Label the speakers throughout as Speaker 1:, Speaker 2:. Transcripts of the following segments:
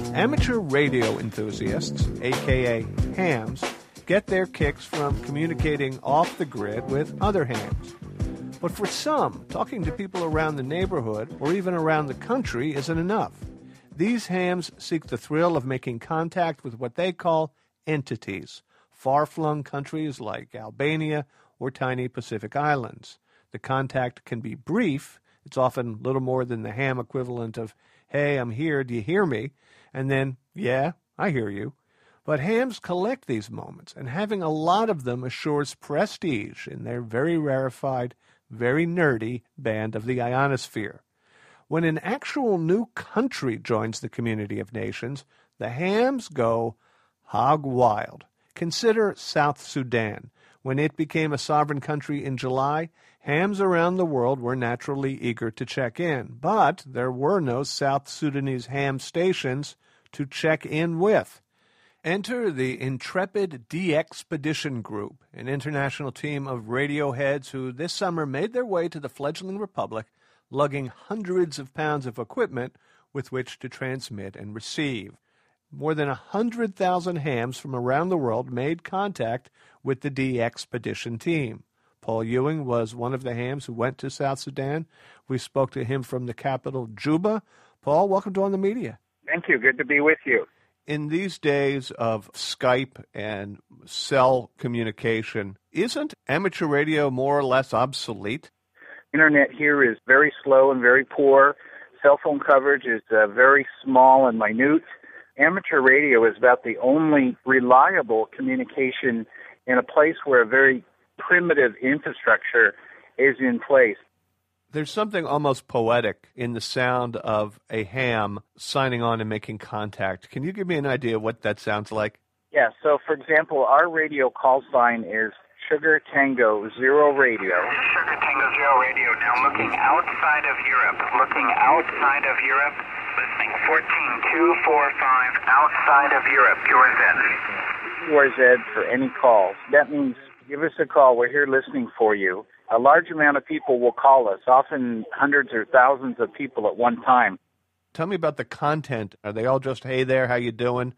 Speaker 1: Amateur radio enthusiasts, aka hams, get their kicks from communicating off the grid with other hams. But for some, talking to people around the neighborhood or even around the country isn't enough. These hams seek the thrill of making contact with what they call entities, far-flung countries like Albania or tiny Pacific islands. The contact can be brief. It's often little more than the ham equivalent of, "Hey, I'm here, do you hear me?" And then, "Yeah, I hear you." But hams collect these moments, and having a lot of them assures prestige in their very rarefied, very nerdy band of the ionosphere. When an actual new country joins the community of nations, the hams go hog wild. Consider South Sudan. When it became a sovereign country in July, hams around the world were naturally eager to check in. But there were no South Sudanese ham stations to check in with. Enter the intrepid D-Expedition Group, an international team of radio heads who this summer made their way to the fledgling republic, lugging hundreds of pounds of equipment with which to transmit and receive. More than 100,000 hams from around the world made contact with the D-Expedition team. Paul Ewing was one of the hams who went to South Sudan. We spoke to him from the capital, Juba. Paul, welcome to On the Media.
Speaker 2: Thank you. Good to be with you.
Speaker 1: In these days of Skype and cell communication, isn't amateur radio more or less obsolete?
Speaker 2: Internet here is very slow and very poor. Cell phone coverage is very small and minute. Amateur radio is about the only reliable communication in a place where a very primitive infrastructure is in place.
Speaker 1: There's something almost poetic in the sound of a ham signing on and making contact. Can you give me an idea of what that sounds like?
Speaker 2: Yeah, so for example, our radio call sign is Sugar Tango Zero Radio.
Speaker 3: Sugar Tango Zero Radio, now looking outside of Europe. Looking outside of Europe. Listening 14245 outside of Europe, QRZ.
Speaker 2: QRZ for any calls. That means give us a call. We're here listening for you. A large amount of people will call us, often hundreds or thousands of people at one time.
Speaker 1: Tell me about the content. Are they all just, "Hey there, how you doing?"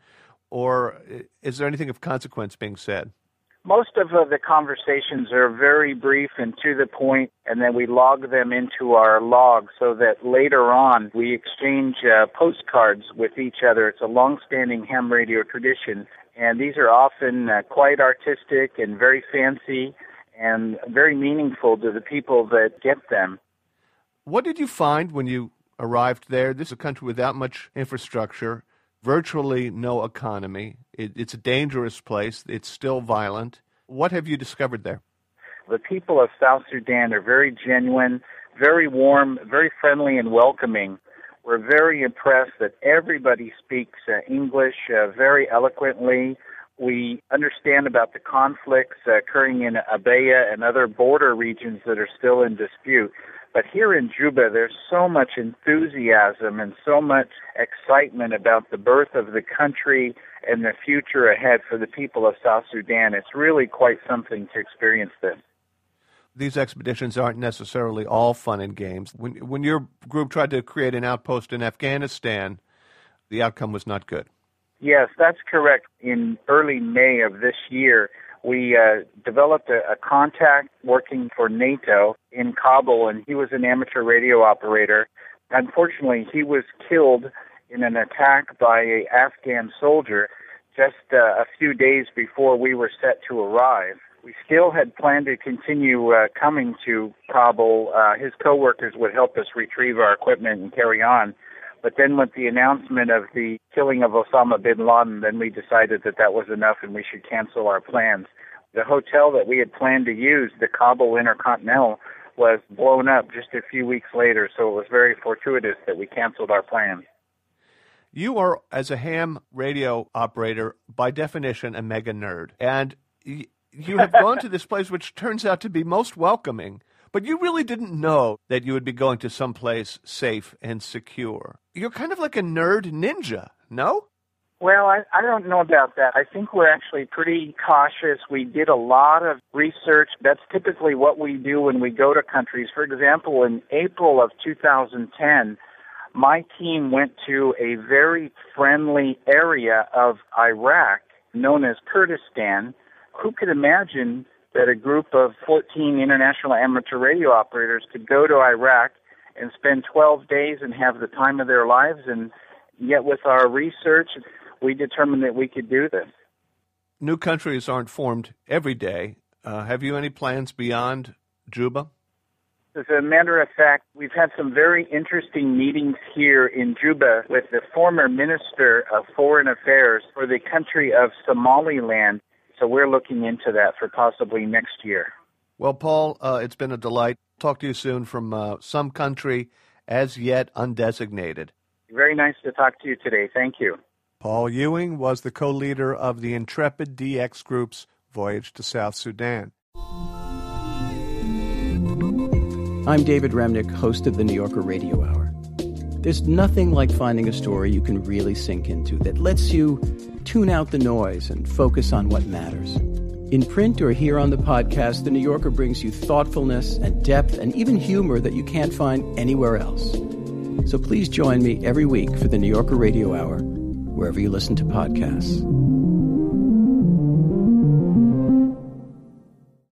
Speaker 1: Or is there anything of consequence being said?
Speaker 2: Most of the conversations are very brief and to the point, and then we log them into our log so that later on we exchange postcards with each other. It's a long-standing ham radio tradition, and these are often quite artistic and very fancy and very meaningful to the people that get them.
Speaker 1: What did you find when you arrived there? This is a country without much infrastructure, virtually no economy. It's a dangerous place. It's still violent. What have you discovered there?
Speaker 2: The people of South Sudan are very genuine, very warm, very friendly and welcoming. We're very impressed that everybody speaks English very eloquently. We understand about the conflicts occurring in Abyei and other border regions that are still in dispute. But here in Juba, there's so much enthusiasm and so much excitement about the birth of the country and the future ahead for the people of South Sudan. It's really quite something to experience this.
Speaker 1: These expeditions aren't necessarily all fun and games. When your group tried to create an outpost in Afghanistan, the outcome was not good.
Speaker 2: Yes, that's correct. In early May of this year, we developed a contact working for NATO in Kabul, and he was an amateur radio operator. Unfortunately, he was killed in an attack by an Afghan soldier just a few days before we were set to arrive. We still had planned to continue coming to Kabul. His coworkers would help us retrieve our equipment and carry on. But then with the announcement of the killing of Osama bin Laden, then we decided that that was enough and we should cancel our plans. The hotel that we had planned to use, the Kabul Intercontinental, was blown up just a few weeks later, so it was very fortuitous that we canceled our plans.
Speaker 1: You are, as a ham radio operator, by definition, a mega nerd. And you have gone to this place which turns out to be most welcoming, but you really didn't know that you would be going to someplace safe and secure. You're kind of like a nerd ninja, no?
Speaker 2: Well, I don't know about that. I think we're actually pretty cautious. We did a lot of research. That's typically what we do when we go to countries. For example, in April of 2010, my team went to a very friendly area of Iraq known as Kurdistan. Who could imagine that a group of 14 international amateur radio operators could go to Iraq and spend 12 days and have the time of their lives? And yet with our research, we determined that we could do this.
Speaker 1: New countries aren't formed every day. Have you any plans beyond Juba?
Speaker 2: As a matter of fact, we've had some very interesting meetings here in Juba with the former Minister of Foreign Affairs for the country of Somaliland. So we're looking into that for possibly next year.
Speaker 1: Well, Paul, it's been a delight. Talk to you soon from some country as yet undesignated.
Speaker 2: Very nice to talk to you today. Thank you.
Speaker 1: Paul Ewing was the co-leader of the Intrepid DX Group's voyage to South Sudan.
Speaker 4: I'm David Remnick, host of the New Yorker Radio Hour. There's nothing like finding a story you can really sink into that lets you tune out the noise and focus on what matters. In print or here on the podcast, the New Yorker brings you thoughtfulness and depth and even humor that you can't find anywhere else. So please join me every week for the New Yorker Radio Hour, wherever you listen to podcasts.